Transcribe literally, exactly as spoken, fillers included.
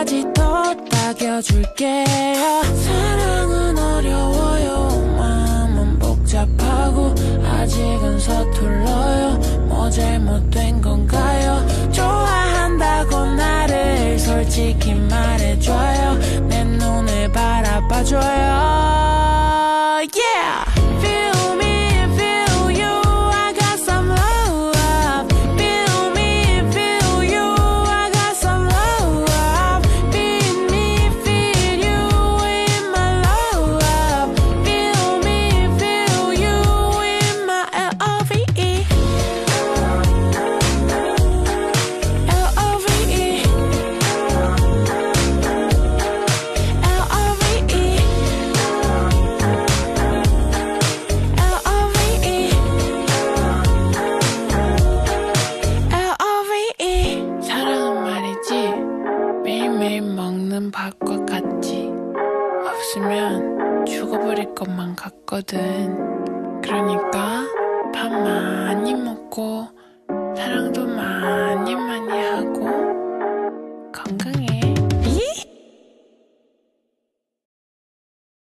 끝까지 더 따겨줄게요. 사랑은 어려워요. 마음은 복잡하고 아직은 서툴러요. 뭐 잘못된 건가요? 좋아한다고 나를 솔직히 말해줘요. 내 눈을 바라봐줘요. Yeah! Feel me, feel you. I got some love. Feel me, feel you. I got some love. Feed me, feed you in my love. Feel me, feel you in my L O V E. L O V E. L O V E. L O V E. L O V E. 사랑은 말이지 매일매일 먹는 밥과 같지. 없으면 죽어버릴 것만 같거든. 그러니까 밥 많이 먹고 사랑도 많이 많이 하고 건강해.